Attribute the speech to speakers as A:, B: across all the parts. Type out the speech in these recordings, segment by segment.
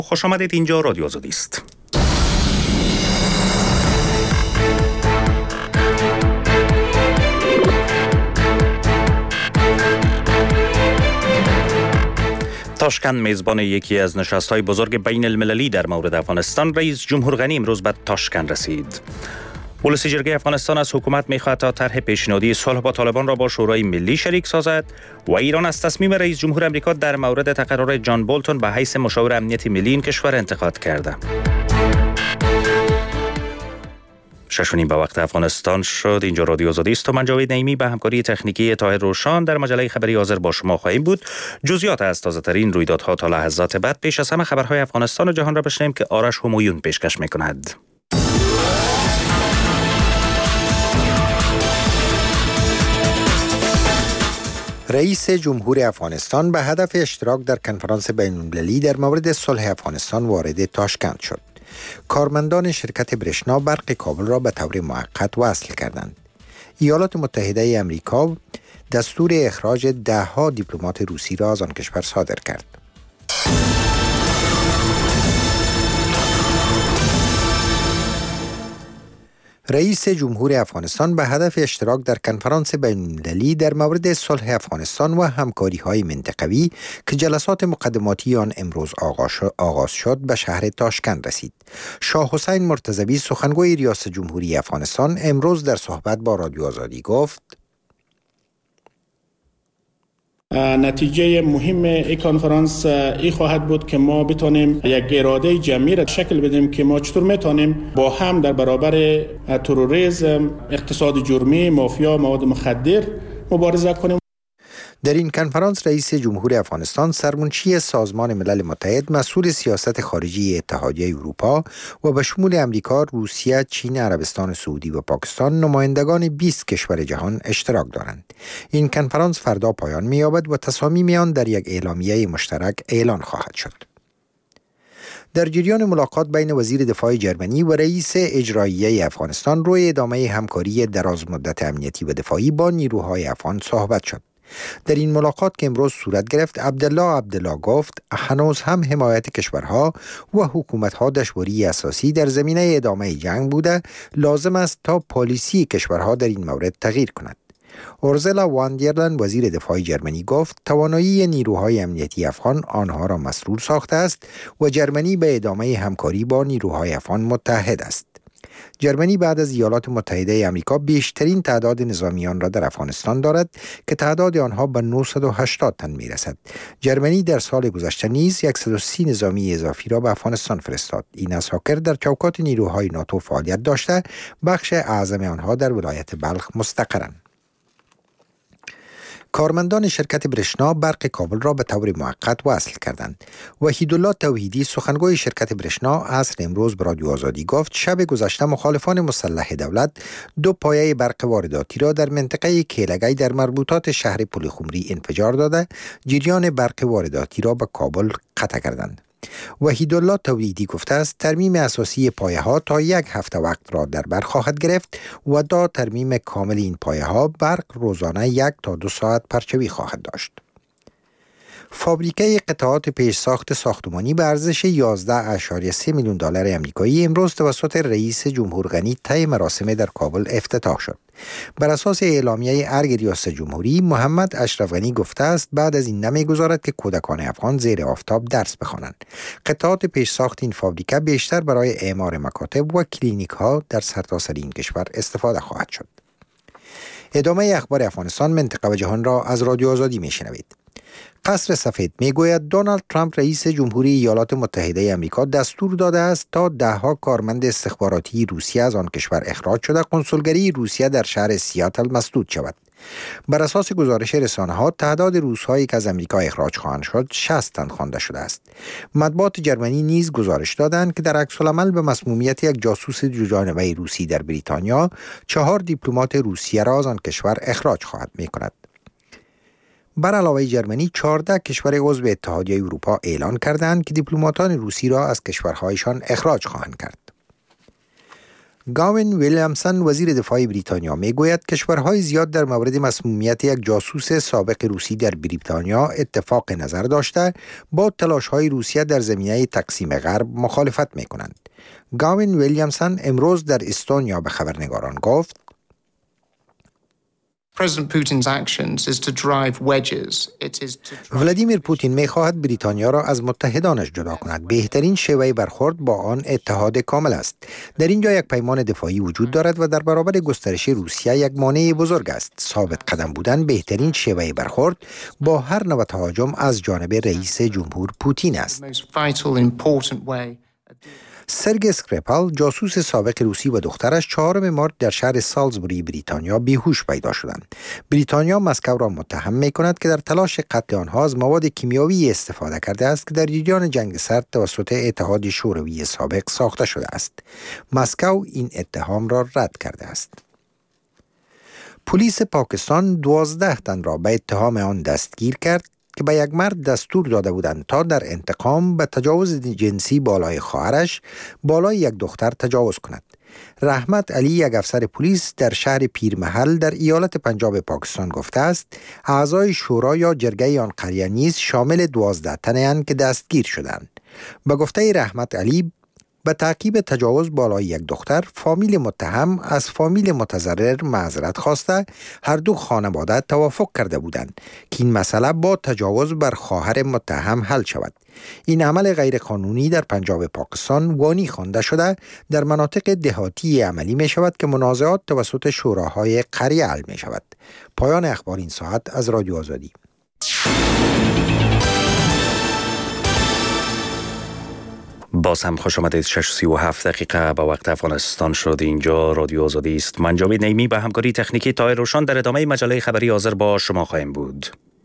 A: خوش آمدید. اینجا رادیو آزادی است. تاشکند میزبان یکی از نشست‌های بزرگ بین المللی در مورد افغانستان. رئیس جمهور غنی امروز به تاشکند رسید. ولسی جرگه افغانستان از حکومت می‌خواهد تا طرح پیشنهادی صلح با طالبان را با شورای ملی شریک سازد و ایران از تصمیم رئیس جمهور آمریکا در مورد تقرر جان بولتون به حیث مشاور امنیتی ملی این کشور انتقاد کرده. 6:30 به وقت افغانستان شد. اینجا رادیو آزادی است و من جاوید نعیمی به همکاری تکنیکی طاهر روشان در مجله خبری حاضر با شما خواهیم بود. جزئیات از تازه‌ترین رویدادها تا لحظات بعد. پیش از همه خبرهای افغانستان و جهان را بشنویم که آرش همایون پیشکش می‌کند.
B: رئیس جمهور افغانستان به هدف اشتراک در کنفرانس بین‌المللی در مورد صلح افغانستان وارد تاشکند شد. کارمندان شرکت برشنا برق کابل را به طور موقت وصل کردند. ایالات متحده آمریکا دستور اخراج 10 دیپلمات روسی را از آن کشور صادر کرد. رئیس جمهور افغانستان به هدف اشتراک در کنفرانس بین‌المللی در مورد صلح افغانستان و همکاری‌های منطقوی که جلسات مقدماتی آن امروز آغاز شد به شهر تاشکند رسید. شاه حسین مرتضوی سخنگوی ریاست جمهوری افغانستان امروز در صحبت با رادیو آزادی گفت:
C: نتیجه مهم این کنفرانس این خواهد بود که ما بتونیم یک اراده جمعی را شکل بدیم که ما چطور میتونیم با هم در برابر تروریسم، اقتصاد جرمی، مافیا، مواد مخدر مبارزه کنیم.
B: در این کنفرانس رئیس جمهور افغانستان سرمنشی سازمان ملل متحد مسئول سیاست خارجی اتحادیه اروپا و به شمول امریکا، روسیه، چین، عربستان سعودی و پاکستان نمایندگان 20 کشور جهان اشتراک دارند. این کنفرانس فردا پایان می‌یابد و تصامیم آن در یک اعلامیه مشترک اعلان خواهد شد. در جریان ملاقات بین وزیر دفاع جرمنی و رئیس اجراییه افغانستان روی ادامه همکاری درازمدت امنیتی و دفاعی با نیروهای افغان صحبت شد. در این ملاقات که امروز صورت گرفت، عبدالله گفت هنوز هم حمایت کشورها و حکومتها دشواری اساسی در زمینه ادامه جنگ بوده، لازم است تا پالیسی کشورها در این مورد تغییر کند. اورزلا واندرلن وزیر دفاع جرمنی گفت توانایی نیروهای امنیتی افغان آنها را مسرور ساخته است و جرمنی به ادامه همکاری با نیروهای افغان متحد است. جرمنی بعد از ایالات متحده آمریکا بیشترین تعداد نظامیان را در افغانستان دارد که تعداد آنها به 980 تن میرسد. جرمنی در سال گذشته نیز 130 نظامی اضافی را به افغانستان فرستاد. این اساکر در چوکات نیروهای ناتو فعالیت داشته، بخش اعظم آنها در ولایت بلخ مستقرند. کارمندان شرکت برشنا برق کابل را به طور موقت وصل کردند. وحیدالله توحیدی سخنگوی شرکت برشنا عصر امروز به رادیو آزادی گفت شب گذشته مخالفان مسلح دولت 2 پایه برق وارداتی را در منطقه کیلگی در مربوطات شهر پلخمری انفجار داده، جریان برق وارداتی را به کابل قطع کردند. وحیدالله توحیدی گفته است ترمیم اساسی پایه ها تا 1 هفته وقت را در بر خواهد گرفت و تا ترمیم کامل این پایه ها برق روزانه 1 تا 2 ساعت پرچوی خواهد داشت. فابریکه قطعات پیشساخت ساختمانی به ارزش 11.3 میلیون دلار آمریکایی امروز توسط رئیس جمهور غنی طی مراسم در کابل افتتاح شد. بر اساس اعلامیه ارگ ریاست جمهوری، محمد اشرف غنی گفته است بعد از این نمی‌گذارد که کودکان افغان زیر آفتاب درس بخوانند. قطعات پیشساخت این فابریکه بیشتر برای اعمار مکاتب و کلینیک‌ها در سرتاسر این کشور استفاده خواهد شد. ادامه اخبار افغانستان، منطقه و جهان را از رادیو آزادی میشنوید. قصر سفید میگوید دونالد ترامپ رئیس جمهوری ایالات متحده آمریکا دستور داده است تا 10 کارمند استخباراتی روسیه از آن کشور اخراج شده کنسولگری روسیه در شهر سیاتل مسدود شود. بر اساس گزارش رسانه‌ها تعداد روس‌هایی که از آمریکا اخراج خواهند شد 60 تن خوانده شده است. مطبوعات جرمنی نیز گزارش دادند که در عکس‌العمل به مسمومیت یک جاسوس دوجانبه روسی در بریتانیا 4 دیپلمات روسیه را از آن کشور اخراج خواهد می‌کند. بر علاوه جرمنی 14 کشور عضو اتحادیه اروپا اعلان کردند که دیپلماتان روسی را از کشورهایشان اخراج خواهند کرد. گاوین ویلیامسون وزیر دفاع بریتانیا میگوید کشورهای زیاد در مورد مسمومیت یک جاسوس سابق روسی در بریتانیا اتفاق نظر داشته با تلاش‌های روسیه در زمینه تقسیم غرب مخالفت می‌کنند. گاوین ویلیامسون امروز در استونیا به خبرنگاران گفت ولادیمیر پوتین می‌خواهد بریتانیا را از متحدانش جدا کند. بهترین شیوه برخورد با آن اتحاد کامل است. در اینجا یک پیمان دفاعی وجود دارد و در برابر گسترش روسیه یک مانع بزرگ است. ثابت قدم بودن بهترین شیوه برخورد با هر نوع تهاجم از جانب رئیس جمهور پوتین است. سرگی اسکریپال جاسوس سابق روسی و دخترش 4 مارس در شهر سالزبوری بریتانیا بیهوش پیدا شدند. بریتانیا مسکو را متهم می‌کند که در تلاش قتل آنها از مواد کیمیاوی استفاده کرده است که در جریان جنگ سرد توسط اتحاد شوروی سابق ساخته شده است. مسکو این اتهام را رد کرده است. پلیس پاکستان 12 تن را به اتهام آن دستگیر کرد که به یک مرد دستور داده بودند تا در انتقام به تجاوز جنسی بالای خواهرش بالای یک دختر تجاوز کند. رحمت علی، یک افسر پلیس در شهر پیرمحل در ایالت پنجاب پاکستان گفته است اعضای شورا یا جرگه آن قریه نیز شامل 12 تنند که دستگیر شدند. به گفته رحمت علی، به تعقیب تجاوز بالای یک دختر، فامیل متهم از فامیل متضرر معذرت خواسته هر دو خانواده توافق کرده بودند که این مسئله با تجاوز بر خواهر متهم حل شود. این عمل غیرقانونی در پنجاب پاکستان وانی خوانده شده در مناطق دهاتی عملی می شود که منازعات توسط شوراهای قریه حل می شود. پایان اخبار این ساعت از رادیو آزادی.
A: باز هم خوش آمدید. 6:37 دقیقه به وقت افغانستان شد. اینجا رادیو آزادی است. من جاوید نعیمی به همکاری تکنیکی طاهر روشن در ادامه مجله خبری حاضر با شما خواهیم بود.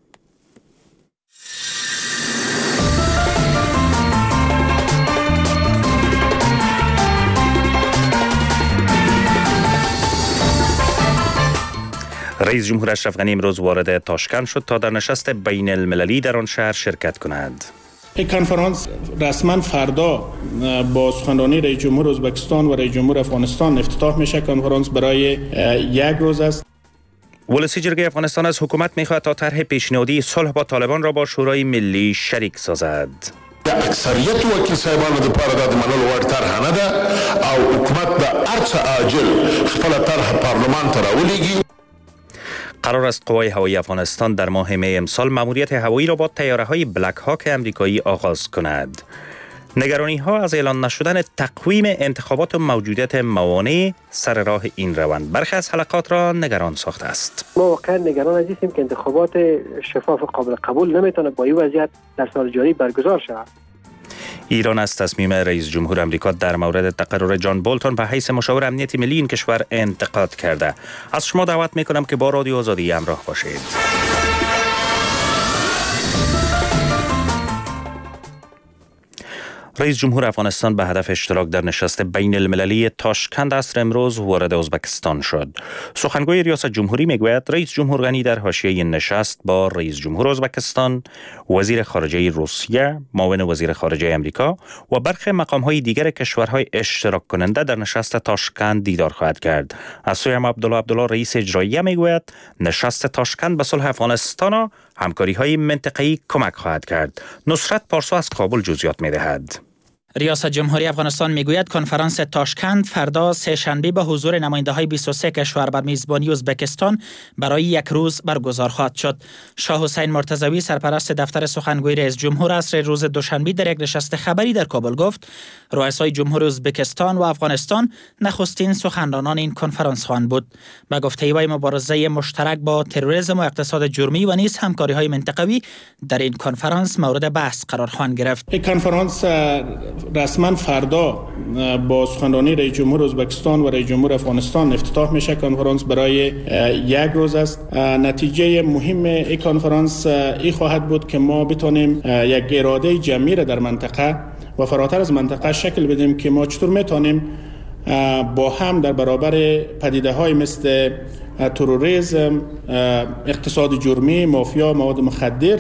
A: رئیس جمهور اشرف غنی امروز وارد تاشکند شد تا در نشست بین المللی در آن شهر شرکت کند.
C: این کنفرانس رسما فردا با سخنرانی رئیس جمهور ازبکستان و رئیس جمهور افغانستان افتتاح میشه. کنفرانس برای یک روز است.
A: ولسی جرگه افغانستان از حکومت میخواهد تا طرح پیشنهادی صلح با طالبان را با شورای ملی شریک سازد.
D: اکثریت وکیل صاحبانو د پاره د منلو وړ طرح نه ده او حکومت د هر څه عاجل خپل طرح پارلمان ته راولېږي.
A: قرار است قوای هوایی افغانستان در ماه می امسال ماموریت هوایی را با طیاره‌های بلک هاک امریکایی آغاز کند. نگرانی ها از اعلان نشدن تقویم انتخابات و موجودیت موانع سر راه این روند برخی از حلقات را نگران ساخته است.
E: ما واقعا نگران هستیم که انتخابات شفاف و قابل قبول نمیتونه با این وضعیت در سال جاری برگزار شود.
A: ایران از تصمیم رئیس جمهور آمریکا در مورد تقرر جان بولتون به حیث مشاور امنیت ملی این کشور انتقاد کرده. از شما دعوت میکنم که با رادیو آزادی همراه باشید. رئیس جمهور افغانستان به هدف اشتراک در نشست بین المللی تاشکند عصر امروز وارد ازبکستان شد. سخنگوی ریاست جمهوری میگوید رئیس جمهور غنی در حاشیه نشست با رئیس جمهور ازبکستان، وزیر خارجه روسیه، معاون وزیر خارجه امریکا و برخی مقام‌های دیگر کشورهای اشتراک کننده در نشست تاشکند دیدار خواهد کرد. از سوی عبدالله رئیس اجرایی میگوید نشست تاشکند به صلح افغانستان و همکاری‌های منطقه‌ای کمک خواهد کرد. نصرت پارسا از کابل جزئیات می‌دهد.
F: ریاست جمهوری افغانستان میگوید کنفرانس تاشکند فردا سه‌شنبه به حضور نماینده‌های 23 کشور بر میزبانی ازبکستان برای یک روز برگزار خواهد شد. شاه حسین مرتضوی سرپرست دفتر سخنگوی رئیس جمهور عصر روز دوشنبه در یک نشست خبری در کابل گفت رؤسای جمهور ازبکستان و افغانستان نخستین سخنرانان این کنفرانس خواهند بود. به گفته وی مبارزه مشترک با تروریسم و اقتصاد جرمی و نیز همکاری‌های منطقوی در این کنفرانس مورد بحث قرار خواهند گرفت.
C: این کنفرانس رسما فردا با سخنرانی رئیس جمهور ازبکستان و رئیس جمهور افغانستان افتتاح میشه. کنفرانس برای یک روز است. نتیجه مهم این کنفرانس این خواهد بود که ما بتونیم یک اراده جمعی را در منطقه و فراتر از منطقه شکل بدیم که ما چطور میتونیم با هم در برابر پدیده‌های مثل تروریسم، اقتصاد جرمی، مافیا، مواد مخدر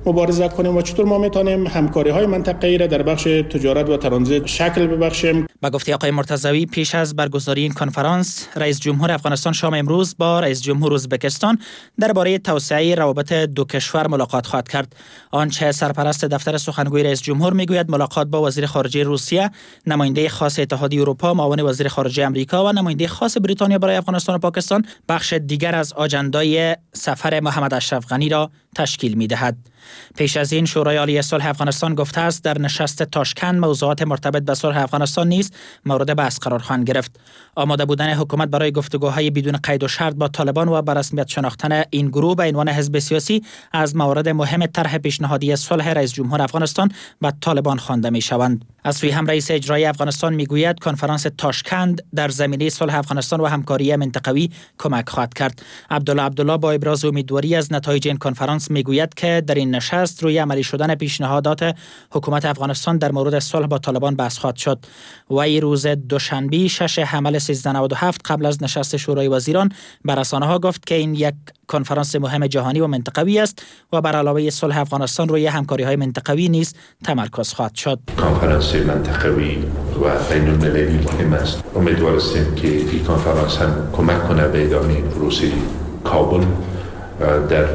C: مبارزه کنیم و چطور ما میتونیم همکاری‌های منطقه‌ای را در بخش تجارت و ترانزیت شکل ببخشیم.
F: با گفته آقای مرتضوی، پیش از برگزاری این کنفرانس، رئیس جمهور افغانستان شام امروز با رئیس جمهور ازبکستان درباره توسعه روابط دو کشور ملاقات خواهد کرد. آنچه سرپرست دفتر سخنگوی رئیس جمهور میگوید ملاقات با وزیر خارجه روسیه، نماینده خاص اتحادیه اروپا، معاون وزیر خارجه آمریکا و نماینده خاص بریتانیا برای افغانستان و پاکستان بخش دیگر از آجندای سفر محمد اشرف غنی را تشکیل می‌دهد. پیش از این شورای عالی صلح افغانستان گفته است در نشست تاشکند موضوعات مرتبط به صلح افغانستان نیز مورد بحث قرار خواهند گرفت. آماده بودن حکومت برای گفتگوهای بدون قید و شرط با طالبان و به رسمیت شناختن این گروه به عنوان حزب سیاسی از موارد مهم طرح پیشنهادی صلح رئیس جمهور افغانستان به طالبان خوانده می‌شوند. از سوی هم رئیس اجرایی افغانستان میگوید کنفرانس تاشکند در زمینه صلح افغانستان و همکاری منطقوی کمک خواهد کرد. عبدالله با ابراز امیدواری از نتایج این کنفرانس میگوید که در این نشست روی عملی شدن پیشنهادات حکومت افغانستان در مورد صلح با طالبان بحث خواهد شد. وی روز دوشنبه 6 حمل 1397 قبل از نشست شورای وزیران به رسانه‌ها گفت که این یک کنفرانس مهم جهانی و منطقوی است و بر علاوه صلح افغانستان روی همکاری‌های منطقوی نیز تمرکز خواهد شد.
G: کنفرانس منطقوی و بین‌المللی مهم است. امیدوار هستیم که این کنفرانس هم کمک کنه به ادامه پروسه کابل در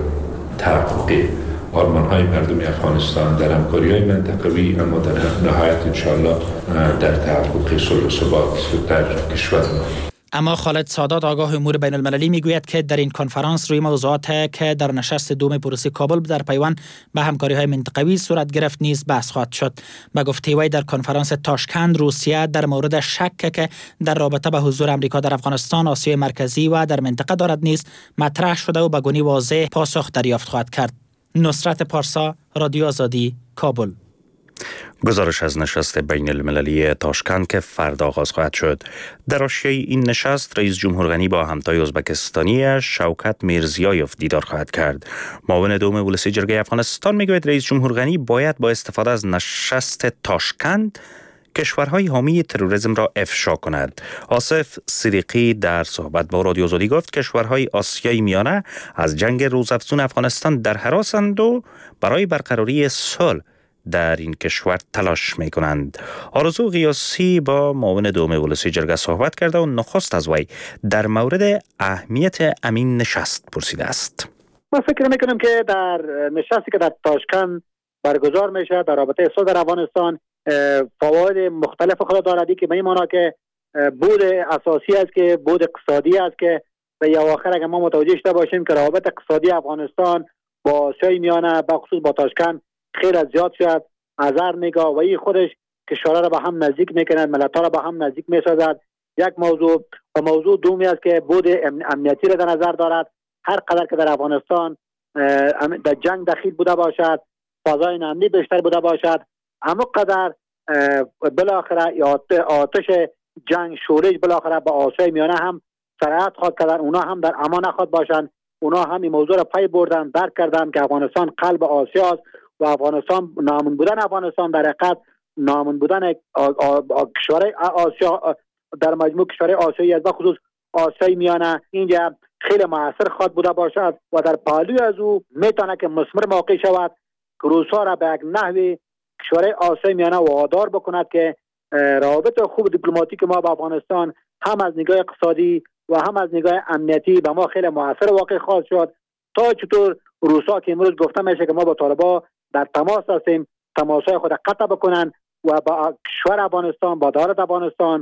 G: تحقق آرمان‌های مردم افغانستان در همکاری‌های منطقوی، اما در نهایت انشاءالله در تحقق صلح و ثبات در کشور ما.
F: اما خالد سادات آگاه امور بین المللی میگوید که در این کنفرانس روی موضوعات که در نشست دوم پروسه کابل در پیوند به همکاری‌های منطقوی صورت گرفت نیز بحث خواهد شد. به گفته وی در کنفرانس تاشکند روسیه در مورد شک که در رابطه به حضور آمریکا در افغانستان، آسیای مرکزی و در منطقه دارد نیز مطرح شده و به گونی واضح پاسخ دریافت خواهد کرد. نصرت پارسا، رادیو آزادی، کابل.
A: گزارش از نشست بین المللی تاشکند که فردا آغاز خواهد شد. در حاشیه این نشست رئیس جمهور غنی با همتای ازبکستانی شوکت میرزیایوف دیدار خواهد کرد. معاون دوم ولسی جرگه افغانستان میگوید رئیس جمهور غنی باید با استفاده از نشست تاشکند کشورهای حامی تروریسم را افشا کند. آصف صدیقی در صحبت با رادیو آزادی گفت کشورهای آسیای میانه از جنگ روزافزون افغانستان در هراسند و برای برقراری صلح در این کشور تلاش می کنند. آرزو قیاسی با معاون دوم ولسی جرگه صحبت کرده و نخست از وی در مورد اهمیت امین نشست پرسیده است.
H: ما فکر میکنم که در نشستی که در تاشکند برگزار میشه در رابطه صلح در افغانستان فواید مختلف خود دارد که به این معنی که بود اساسی است که بود اقتصادی است که به یا آخر اگر ما متوجه شده باشیم که روابط اقتصادی افغانستان با آسیای میانه به خصوص با تاشکند خیلی زیاد شد، نظر نگاه و این خودش کشورها را به هم نزدیک میکند، ملت‌ها را به هم نزدیک میسازد. یک موضوع و موضوع دومی است که بود امنیتی را در نظر دارد. هر قدر که در افغانستان در جنگ دخیل بوده باشد، فضای امنی بیشتر بوده باشد، اما قدر بالاخره آتش جنگ شورش بالاخره با آسیای میانه هم سرایت خواهد کردن. اونا هم در امان نخواهد باشند. اونا هم این موضوع را پی بردن، درک کردن که افغانستان قلب آسیا است و افغانستان نامون بودن افغانستان در حقیقت نامون بودن کشورهای آسیا در مجموع کشورهای آسیایی است، بخصوص آسیای میانه اینجا خیلی موثر خواهد بوده باشد و در پهلوی از او میتونه که مثمر واقع شود که روس‌ها را به یک نحوی کشورهای آسیای میانه وادار بکند که روابط خوب دیپلماتیک ما با افغانستان هم از نگاه اقتصادی و هم از نگاه امنیتی به ما خیلی موثر واقع خواهد شد. تا چطور روس‌ها که امروز گفته میشه که ما با طالبان در تماس هستیم، تماسهای خود قطع بکنن و با کشور افغانستان با دولت افغانستان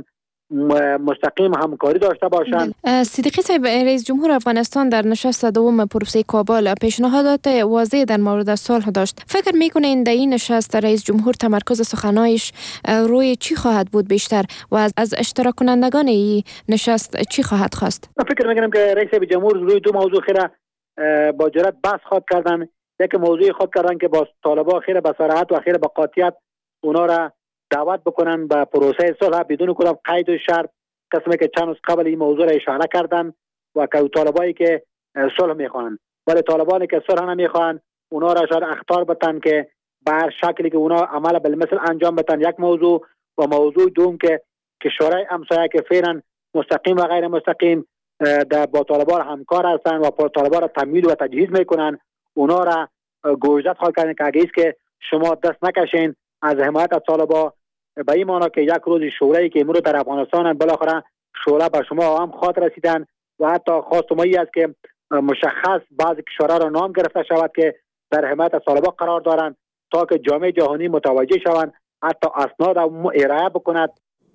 H: مستقیم همکاری داشته باشند.
I: صدیقی صاحب، رئیس جمهور افغانستان در نشست دوم پروسه کابل پیشنهادات واضح در مورد صلح داشت. فکر میکنین در این نشست رئیس جمهور تمرکز سخنانش روی چی خواهد بود بیشتر و از اشتراک کنندگان این نشست چی خواهد خواست؟
H: من فکر میکنم که رئیس جمهور روی دو موضوع خیلی با جرأت بحث خواهد کردن. یک موضوع خواهد کردن که با طالبان خیلی با صراحت و خیلی با قاطعیت اونا را دعوت بکنن به پروسه صلح بدون کدام قید و شرط. قسمی که چند روز قبل این موضوع را اشاره کردن و که طالبایی که صلح میخوان، ولی طالبانی که صلح نمیخوان اونا را شاید اخطار بدن که به هر شکلی که اونا عمل بالمثل انجام بدن. یک موضوع و موضوع دوم که کشورهای همسایه که فعلا مستقیم و غیر مستقیم با طالبان همکار هستند و طالبان را تمویل و تجهیز میکنن، اونا را گوشت خواهد کردن که اگه ایست که شما دست نکشین از حمایت از طالبان، به این معنی که یک روز شورایی که امروز در افغانستان بالاخره شورا به شما هم خاطر رسیدن و حتی خواست ما است که مشخص بعضی کشورها را نام گرفته شود که در حمایت از طالبان قرار دارند تا که جامعه جهانی متوجه شوند، حتی اسناد ارائه بکند.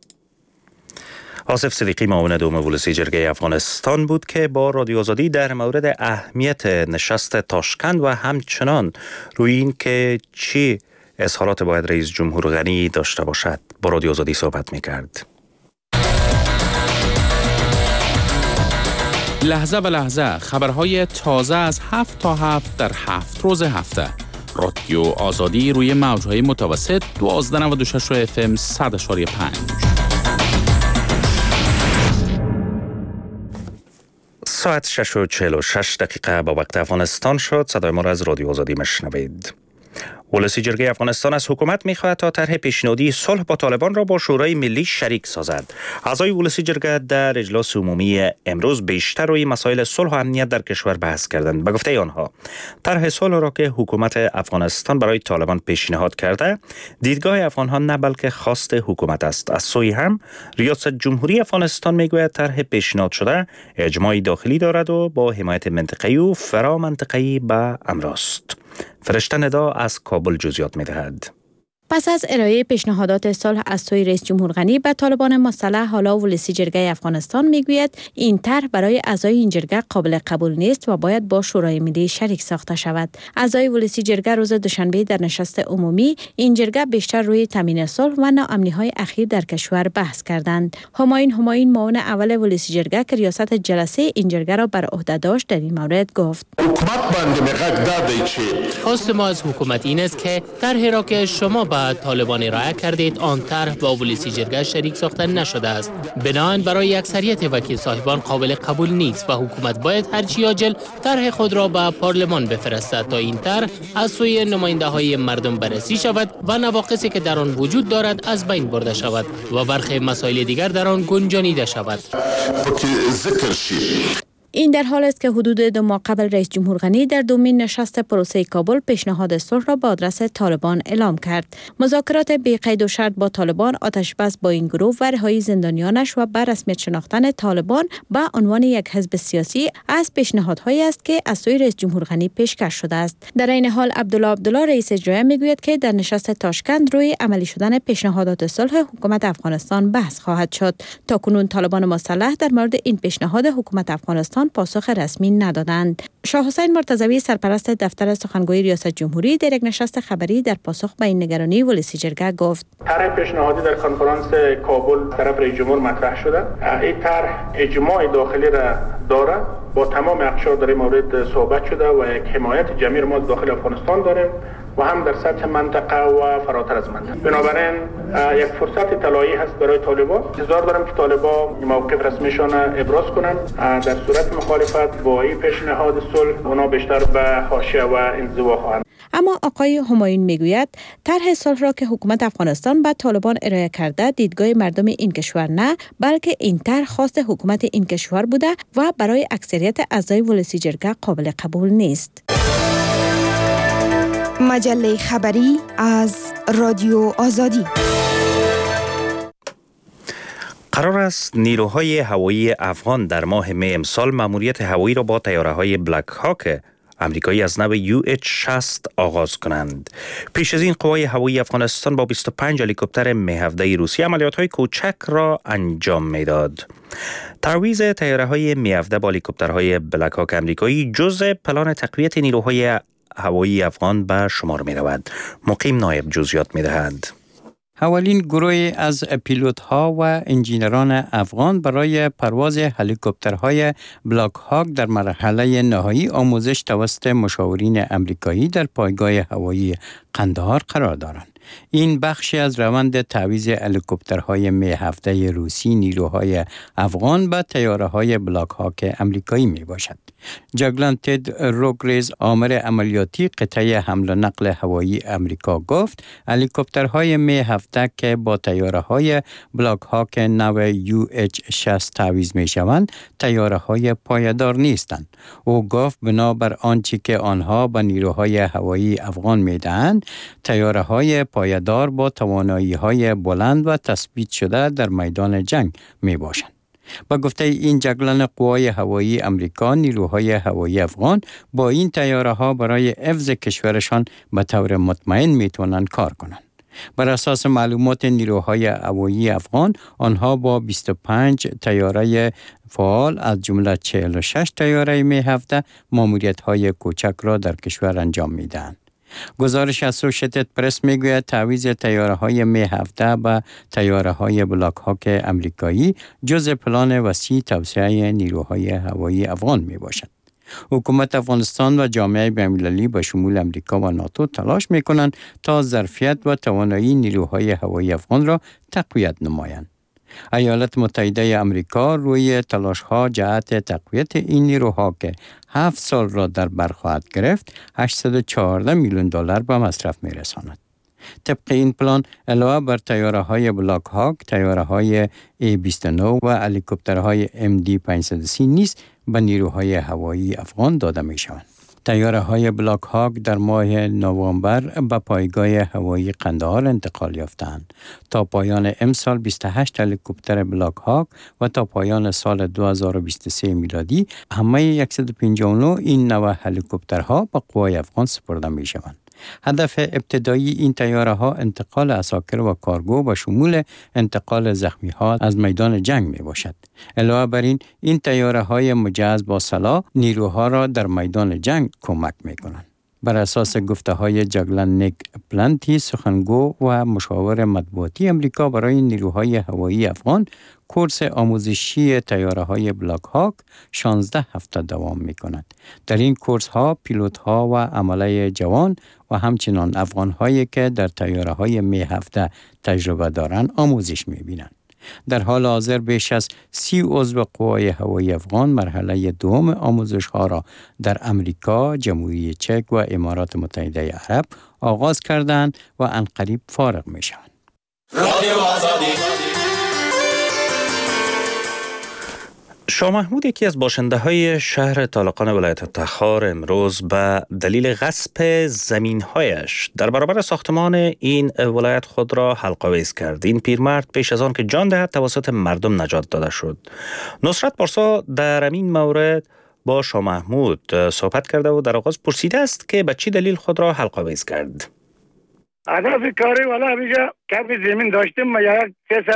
A: آصف صدیقی معاون دوم ولسی جرگه افغانستان بود که با رادیو آزادی در مورد اهمیت نشست تاشکند و همچنان روی این که چی اظهارات باید رئیس جمهور غنی داشته باشد با رادیو آزادی صحبت می‌کرد.
J: لحظه به لحظه خبرهای تازه از 7 تا 7 در 7 روز هفته. رادیو آزادی روی موج‌های متوسط 1296 FM 100.5.
A: ساعت 6:46 با وقت افغانستان شد. صدای ما را از رادیو آزادی میشنوید. ولسی جرگه افغانستان از حکومت می‌خواهد تا طرح پیشنهادی صلح با طالبان را با شورای ملی شریک سازد. اعضای ولسی جرگه در اجلاس عمومی امروز بیشتر روی مسائل صلح و امنیت در کشور بحث کردند. به گفته آنها طرح صلح را که حکومت افغانستان برای طالبان پیشنهاد کرده دیدگاه افغان‌ها نه بلکه خواست حکومت است. از سوی هم ریاست جمهوری افغانستان میگوید طرح پیشنهاد شده اجماع داخلی دارد و با حمایت منطقه‌ای و فرامنطقه‌ای به امر است. فرشته ندا از کابل جزئیات می‌دهد.
K: پس از ارائه پیشنهادات صلح از سوی رئیس جمهور غنی به طالبان مسلح، حالا ولسی جرگه افغانستان میگوید این طرح برای اعضای این جرگه قابل قبول نیست و باید با شورای ملی شریک ساخته شود. اعضای ولسی جرگه روز دوشنبه در نشست عمومی این جرگه بیشتر روی تامین صلح و ناامنی‌های اخیر در کشور بحث کردند. همایون معاون اول ولسی جرگه که ریاست جلسه این جرگه را بر عهده داشت در این مورد گفت:
L: خواست ما از حکومت این است که طرحی را که شما با طالبان ارائه کردید آن طرح با ولسی جرگه شریک ساخته نشده است. بنابراین برای اکثریت وکیل صاحبان قابل قبول نیست و حکومت باید هرچی عاجل طرح خود را به پارلمان بفرستد تا این طرح از سوی نماینده‌های مردم بررسی شود و نواقصی که در آن وجود دارد از بین برده شود و برخی مسائل دیگر در آن گنجانیده شود.
K: این در حال است که حدود 2 ماه قبل رئیس جمهور غنی در دومین نشست پروسه کابل پیشنهاد صلح را به آدرس طالبان اعلام کرد. مذاکرات بی قید و شرط با طالبان، آتشبس با این گروه و رهایی زندانیانش و بر رسمیت شناختن طالبان به عنوان یک حزب سیاسی از پیشنهادهایی است که از سوی رئیس جمهور غنی پیشکش شده است. در این حال عبدالله رئیس اجرایی میگوید که در نشست تاشکند روی عملی شدن پیشنهادات صلح حکومت افغانستان بحث خواهد شد. تاکنون طالبان مسلح در مورد این پیشنهاد حکومت افغانستان پاسخ رسمی ندادند. شاه حسین مرتضوی سرپرست دفتر سخنگوی ریاست جمهوری در یک نشست خبری در پاسخ به این نگرانی ولسی جرگه گفت:
C: طرح پیشنهادی در کنفرانس کابل طرف رئیس جمهور مطرح شده. این طرح اجماع داخلی را دارد. با تمام اقشار در این مورد صحبت شده و یک حمایت جمعی ما داخل افغانستان داریم و هم در سطح منطقه و فراتر از منطقه. بنابراین یک فرصت طلایی هست برای طالبان. انتظار دارم که طالبان موقف رسمیشان ابراز کنند. در صورت مخالفت با این پیشنهاد صلح اونا بیشتر به حاشیه و انزوا خواهند.
K: اما آقای همایون میگوید طرح صلح را که حکومت افغانستان به طالبان ارائه کرده دیدگاه مردم این کشور نه، بلکه این طرح خواست حکومت این کشور بوده و برای اکثریت اعضای ولسی جرگه قابل قبول نیست.
M: مجله خبری از رادیو آزادی.
A: قرار است نیروهای هوایی افغان در ماه می امسال مأموریت هوایی را با طیاره‌های بلک هاک امریکایی از نوع UH-60 آغاز کنند. پیش از این قوای هوایی افغانستان با 25 هلیکوپتر می-17 روسی عملیات‌های کوچک را انجام می‌داد. تعویض طیاره‌های می-17 با هلیکوپترهای بلک هاک امریکایی جزء پلان تقویت نیروهای هوایی افغان به شمار می‌رود. مقیم نایب جزئیات می‌دهد.
N: اولین گروه از پیلوت‌ها و انجینران افغان برای پرواز هلیکوپترهای بلاک هاک در مرحله نهایی آموزش توسط مشاورین امریکایی در پایگاه هوایی قندهار قرار دارند. این بخشی از روند تعویض هلیکوپترهای می 17 روسی نیروهای افغان به تیاره‌های بلاک هاک امریکایی می باشد. جاگلان تد روگریز آمر عملیاتی قطعه حمل و نقل هوایی امریکا گفت هلیکوپترهای می 17 که با تیاره‌های بلاک هاک نو UH-60 تعویض می شوند تیاره‌های پایدار نیستند. او گفت بنابر آنچه که آنها به نیروهای هوایی افغان می دهند تیاره‌های پایدار با توانایی‌های بلند و تثبیت شده در میدان جنگ می باشند. با گفته این جاگلان قوای هوایی امریکا نیروهای هوایی افغان با این تیاره‌ها برای حفظ کشورشان به طور مطمئن میتونن کار کنند. بر اساس معلومات نیروهای هوایی افغان آنها با 25 تیاره فعال از جمله 46 تیاره می 17 ماموریت‌های کوچک را در کشور انجام میدهند. گزارش اسوشیتد پرس میگوید تعویض تیاره‌های می 17 به تیاره‌های بلاک هاک امریکایی جزء پلان وسیع توسعه نیروهای هوایی افغان می باشد. حکومت افغانستان و جامعه بین‌المللی به شمول امریکا و ناتو تلاش می‌کنند تا ظرفیت و توانایی نیروهای هوایی افغان را تقویت نمایند. ایالات متحده امریکا روی تلاش‌ها جهت تقویت این نیروها که 7 سال را در بر خواهد گرفت 814 میلیون دلار به مصرف می‌رساند. طبق این پلان علاوه بر تیاره‌های بلاک هاک، تیاره‌های A-29 و هلیکوپترهای MD-530 نیز به نیروهای هوایی افغان داده می‌شوند. تیاره‌های بلاک هاک در ماه نوامبر به پایگاه هوایی قندهار انتقال یافتند. تا پایان امسال 28 هلیکوپتر بلاک هاک و تا پایان سال 2023 میلادی همه 159 این نوع هلیکوپترها به قوای افغان سپرده می‌شوند. هدف ابتدایی این تیاره‌ها انتقال عساکر و کارگو و شمول انتقال زخمی‌ها از میدان جنگ میباشد. علاوه بر این تیاره‌های مجهز با سلاح نیروها را در میدان جنگ کمک میکنند. بر اساس گفته‌های جاگلان نیک پلانتی سخنگو و مشاور مطبوعاتی امریکا برای نیروهای هوایی افغان کورس آموزشی تیاره‌های بلاک هاک 16 هفته دوام می‌کند. در این کورس‌ها پیلوت‌ها و عمله جوان و همچنان افغان‌هایی که در تیاره‌های می 17 تجربه دارند آموزش می‌بینند. در حال حاضر بیش از 30 عضو قوای هوایی افغان مرحله دوم آموزش‌ها را در امریکا، جمهوری چک و امارات متحده عرب آغاز کردند و عنقریب فارغ می‌شوند.
A: رادیو آزادی. شاه محمود یکی از باشنده‌های شهر طالقان ولایت تخار امروز به دلیل غصب زمین‌هایش در برابر ساختمان این ولایت خود را حلق‌آویز کرد. این پیرمرد پیش از آن که جان دهد توسط مردم نجات داده شد. نصرت پارسا در این مورد با شاه محمود صحبت کرده و در آغاز پرسیده است که به چه دلیل خود را حلق‌آویز کرد.
O: هدف کاری والا همیشه کمی زمین داشتیم. یک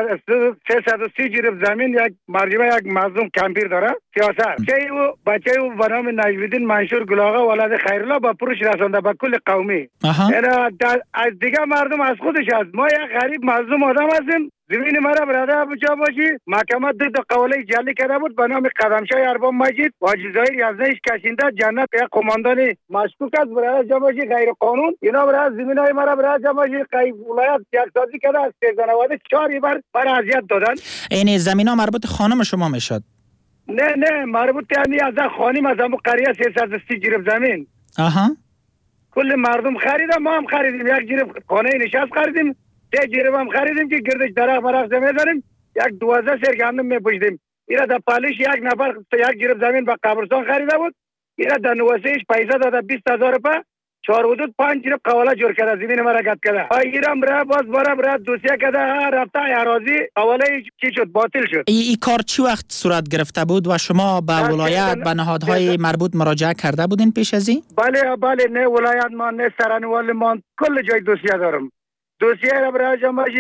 O: 330 جریب زمین یک مرجبه یک مظلوم کمپیر داره سیاست. بچه او به نام نجویدین منشور گلاغا ولد خیرالله با پروش رسانده به کل قومی. از دیگه مردم از خودش است. ما یک غریب مظلوم آدم هستیم. زمین مرا براده بجا باشی. محکمه دو قوله جلی کرده بود به نام قدمشاه ارباب مجید واجد ظاهر یزدانش کشینده جنت یک قماندان مشکوک است براده جا باشی غیر قانون. اینا براده زمین های مرا براده جا باشی ولایت یک سازی کرده از 1390 4 بر اذیت دادن.
F: این زمین ها مربوط خانم شما میشد؟
O: نه مربوط یعنی از خانم از همون قریه 330 جریب زمین. کل مردم خریدن، ما هم خریدیم. یک جریب خانه نشست خریدیم، 3 جریب هم خریدیم که گردش درخت مرخ می‌زنیم، یک 12 سر گندم می‌پوشیدیم. اینا در پالیش یک نفر یک جریب زمین به قبرستان خریده بود. اینا در نوسهش پیسه داده 20000 روپیه. 4 حدود 5 جریب قواله جور کرده زمین مرا گد کرده. ایرم را باز برا دوسیه کرده رفته اراضی قواله چی شد باطل شد.
F: این کار چی وقت صورت گرفته بود و شما به ولایت به نهادهای مربوط مراجعه کرده بودین پیش از این؟
O: بله نه ولایت ما نه سرانوال ما کل جای دوسیه دارم. دوسیه را برای جمعی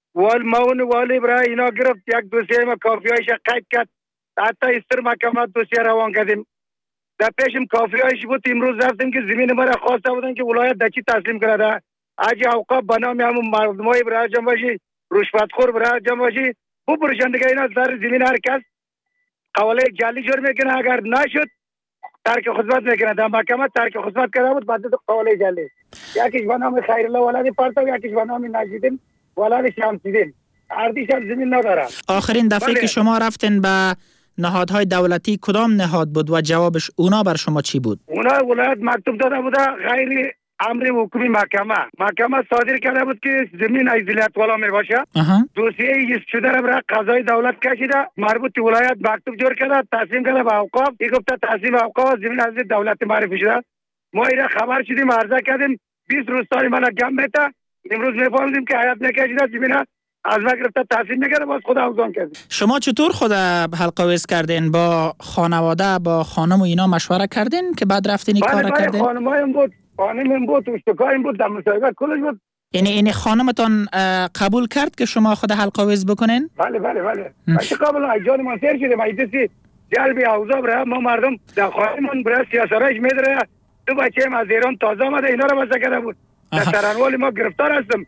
O: والی برای اینا گرفت. یک دوسیه ما کافیایش قید کرد. حتی استر محکمه دوسیه روان کردیم. در پیشم کافیایش بود. امروز رفتیم که زمین مرا خواسته بودن که ولایت دچی تسلیم کرده. اجی اوقاف بنام همون مردمای برای جمعی رشوتخور برای جمعی بو پرشندگی اینا سر زمین هر کس قواله جعلی جور میکنه. اگر نشد ترک خدمت میکنه. در محکمه ترک خدمت کرده بود بعد قواله جعلی. یکیش به نام خیرالله ولد پرتو، یکیش به نام نجیدین ولد شمسیدین. اردیش هم زمین نداره.
F: آخرین دفعه که شما رفتین به نهادهای دولتی کدام نهاد بود و جوابش اونا بر شما چی بود؟
O: اونا ولایت مکتوب داده بوده غیر امر حکومی محکمه صادر کرده بود که زمین ازیلیت والا می باشه. دوسیه ایست شده را برای قضای دولت کشیده، مربوط ولایت مکتوب جور کرده، تقسیم کرده به اوقاف. این گفته تقسیم اوقاف زمین از دولت معرفی شده. ما اینا خبر شدیم، عرضه کردیم، 20 روز سالی من گم بیته. امروز میفهمیم که حیات نکشیده، زمین از ما گرفته تقسیم نکرده، باز خود اوزان کردیم.
F: شما چطور خود حلقه‌آویز کردین؟ با خانواده، با خانم و اینا مشوره کردین که بعد رفتین این کارا کردین؟
O: خانمایم بود، خانمم بود، اشتکایم بود، در مصاحبه کلش بود.
F: یعنی خانمتون قبول کرد که شما خود حلقه‌آویز بکنین؟
O: بله. چه قبول جان من سر شده، من دستی جلبی اوضاع برای ما مردم در خانمون برای سیاسرایش میدره. دو بچه‌ام از ایران تازه آمده، اینا رو بسته کرده بود. در ترانوال ما گرفتار هستم.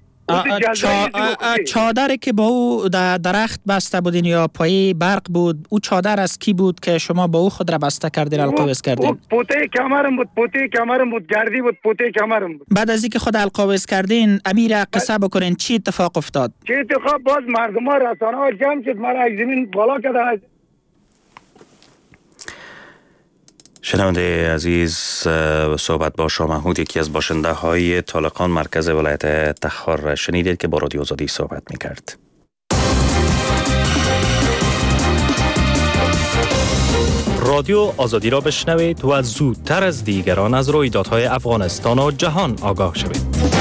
F: چادری که با او درخت بسته بودین یا پای برق بود، او چادر از کی بود که شما با او خود را بسته کردین، حلقه‌آویز کردین؟
O: پوته کمرم بود، گردی بود، پوته کمرم بود.
F: بعد از اینکه خود حلقه‌آویز کردین، امیر قصه بکنین چی اتفاق افتاد؟
O: چه اتفاق؟ باز مردم ها رسانه ها جمع شد، مرا از زمین بالا کردن.
A: شنونده عزیز، صحبت با شاه محمود، یکی از باشنده های طالقان مرکز ولایت تخار شنیدید که با رادیو آزادی صحبت میکرد. رادیو آزادی را بشنوید و زودتر از دیگران از رویدادهای افغانستان و جهان آگاه شوید.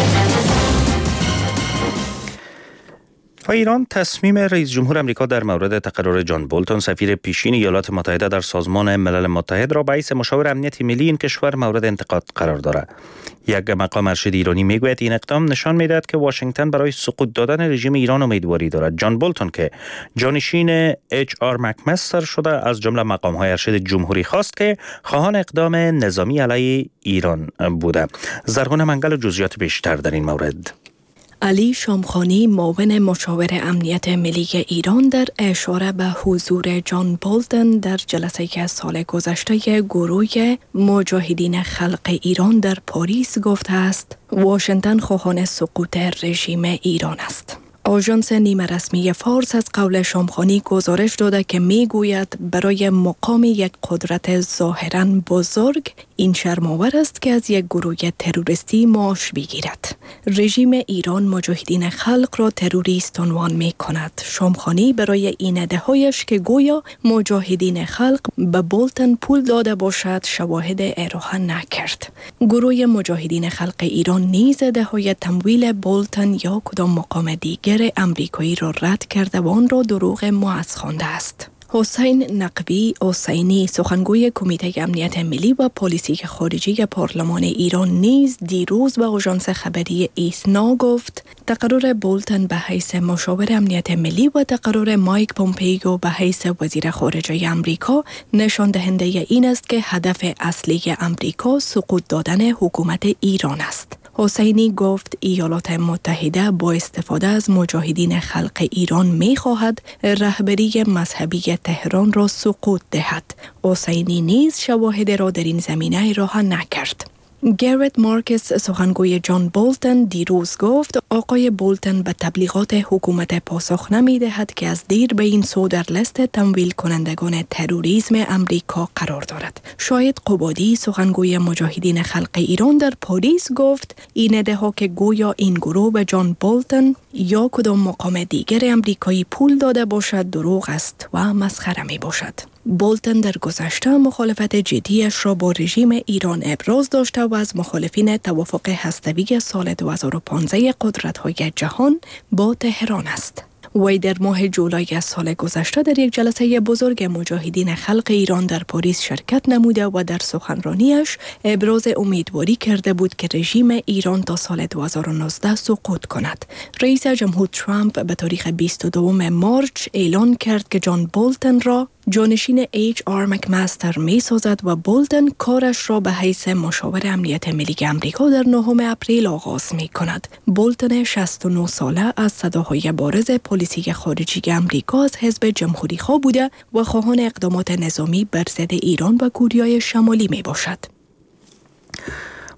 A: و ایران تصمیم رئیس جمهور آمریکا در مورد تقرر جان بولتون سفیر پیشین ایالات متحده در سازمان ملل متحد را به حیث مشاور امنیت ملی این کشور مورد انتقاد قرار دارد. یک مقام ارشد ایرانی میگوید این اقدام نشان میدهد که واشنگتن برای سقوط دادن رژیم ایران امیدواری دارد. جان بولتون که جانشین HR مکمستر شده، از جمله مقام‌های ارشد جمهوری خواست که خواهان اقدام نظامی علیه ایران بوده. زرغون منگل جزئیات بیشتر در این مورد.
P: علی شامخانی، معاون مشاور امنیت ملی ایران، در اشاره به حضور جان بولتون در جلسه که سال گذشته گروه مجاهدین خلق ایران در پاریس گفته است واشنگتن خواهان سقوط رژیم ایران است. آژانس نیمه رسمی فارس از قول شامخانی گزارش داده که میگوید برای مقام یک قدرت ظاهراً بزرگ این شرم‌آور است که از یک گروه تروریستی معاش بگیرد. رژیم ایران مجاهدین خلق را تروریست عنوان می کند. شامخانی برای این ادعایش که گویا مجاهدین خلق به بولتون پول داده باشد شواهد ارائه نکرد. گروه مجاهدین خلق ایران نیز ادعای تمویل بولتون یا کدام مقام دیگر امریکایی را رد کرده و آن را دروغ محض خوانده است. حسین نقوی حسینی، سخنگوی کمیته امنیت ملی و پلیسی خارجی پارلمان ایران، نیز دیروز به آژانس خبری ایسنا گفت تقرر بولتون به حیث مشاور امنیت ملی و تقرر مایک پومپیو به حیث وزیر خارجه امریکا نشان دهنده این است که هدف اصلی امریکا سقوط دادن حکومت ایران است. حسینی گفت ایالات متحده با استفاده از مجاهدین خلق ایران می خواهد رهبری مذهبی تهران را سقوط دهد. حسینی نیز شواهد را در این زمینه ارائه نکرد. گرت مارکس، سخنگوی جان بولتون، دیروز گفت آقای بولتون به تبلیغات حکومت پاسخ نمی دهد که از دیر به این سو در لست تمویل کنندگان تروریسم امریکا قرار دارد. شاهد قبادی، سخنگوی مجاهدین خلق ایران، در پاریس گفت این ادعا که گویا این گروه به جان بولتون یا کدام مقام دیگر امریکایی پول داده باشد دروغ است و مسخره می باشد. بولتون در گذشته مخالفت جدیش را با رژیم ایران ابراز داشته و از مخالفین توافق هسته‌ای سال 2015 قدرت‌های جهان با تهران است. وی در ماه جولای سال گذشته در یک جلسه بزرگ مجاهدین خلق ایران در پاریس شرکت نموده و در سخنرانیش ابراز امیدواری کرده بود که رژیم ایران تا سال 2019 سقوط کند. رئیس جمهور ترامپ به تاریخ 22 مارچ اعلان کرد که جان بولتون را جانشین HR مکمستر می سازد و بولتون کارش را به حیث مشاور امنیت ملی آمریکا در 9 اپریل آغاز می کند. بولتون 69 ساله از صداهای بارز پلیسی خارجی آمریکا از حزب جمهوری خواه بوده و خواهان اقدامات نظامی بر ضد ایران و کره شمالی می باشد.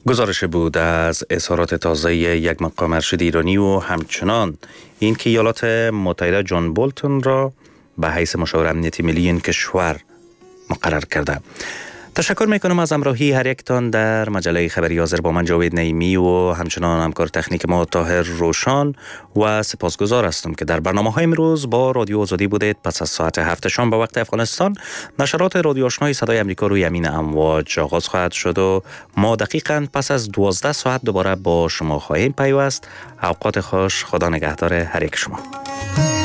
A: گزارش بود از اظهارات تازه یک مقام ارشد ایرانی و همچنان این که ایالات متحده جان بولتون را به حیث مشاور امنیتی ملی این کشور مقرر کرده. تشکر میکنم از همراهی هر یکتان در مجله خبری حاضر با من جاوید نعیمی و همچنان همکار تکنیک ما طاهر روشان و سپاسگزار هستم که در برنامه‌های امروز با رادیو آزادی بودید. پس از ساعت 7 شام به وقت افغانستان نشرات رادیو آشنای صدای آمریکا روی امین امواج آغاز خواهد شد و ما دقیقاً پس از 12 ساعت دوباره با شما خواهیم پیوست. اوقات خوش، خدا نگهدار هر یک شما.